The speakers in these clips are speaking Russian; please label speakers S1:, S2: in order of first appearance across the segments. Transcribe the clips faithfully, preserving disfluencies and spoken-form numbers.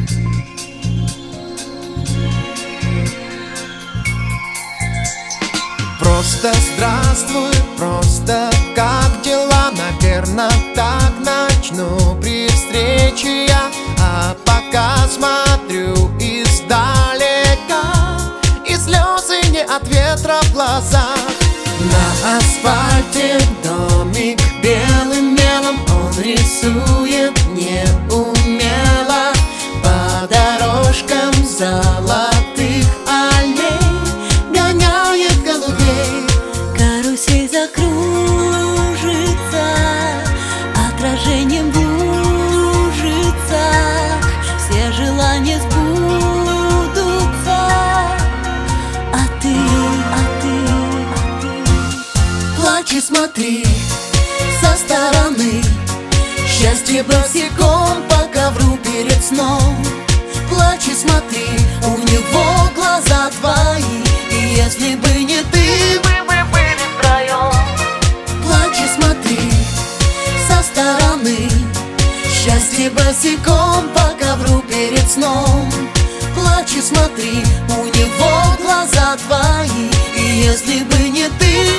S1: Просто здравствуй, просто как дела? Наверно, так начну при встрече я. А пока смотрю издалека, и слезы не от ветра в глазах. На асфальте домик белым мелом он рисует неумело по дорожкам золотых аллей, гоняет голубей.
S2: Карусель закружится, отражением в лужицах, все желания сбудутся. А ты, а ты, а ты
S1: плачь и смотри со стороны, счастье босиком по ковру перед сном. Плачь и смотри, у него глаза твои, и если бы не ты, мы бы были втроем. Плачь и смотри со стороны, счастье босиком по ковру перед сном. Плачь и смотри, у него глаза твои, и если бы не ты.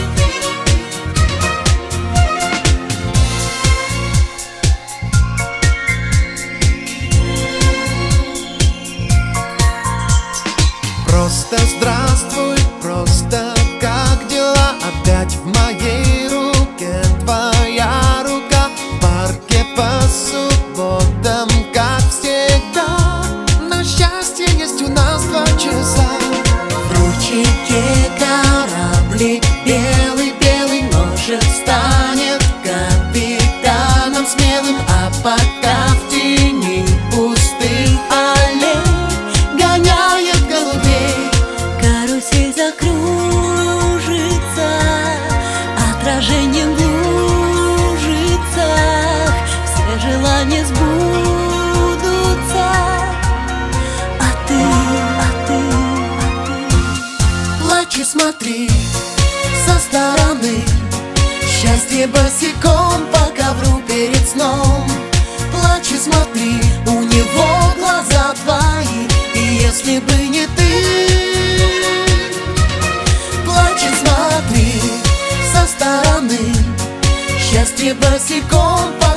S1: Просто здравствуй, просто как дела? Опять в моей руке твоя рука. В парке по субботам, как всегда, но счастье есть у нас два часа. В ручейке кораблик белый-белый, может, станет капитаном смелым. А пока в тени пустых аллей гоняет голубей.
S2: Карусель закружится, отражением в лужицах, все желания сбудутся. А ты, а ты, а ты
S1: плачь и смотри со стороны, счастье босиком по ковру перед сном. Плачь и смотри, у него глаза твои, и если бы не ты. Плачь и смотри со стороны, счастье босиком по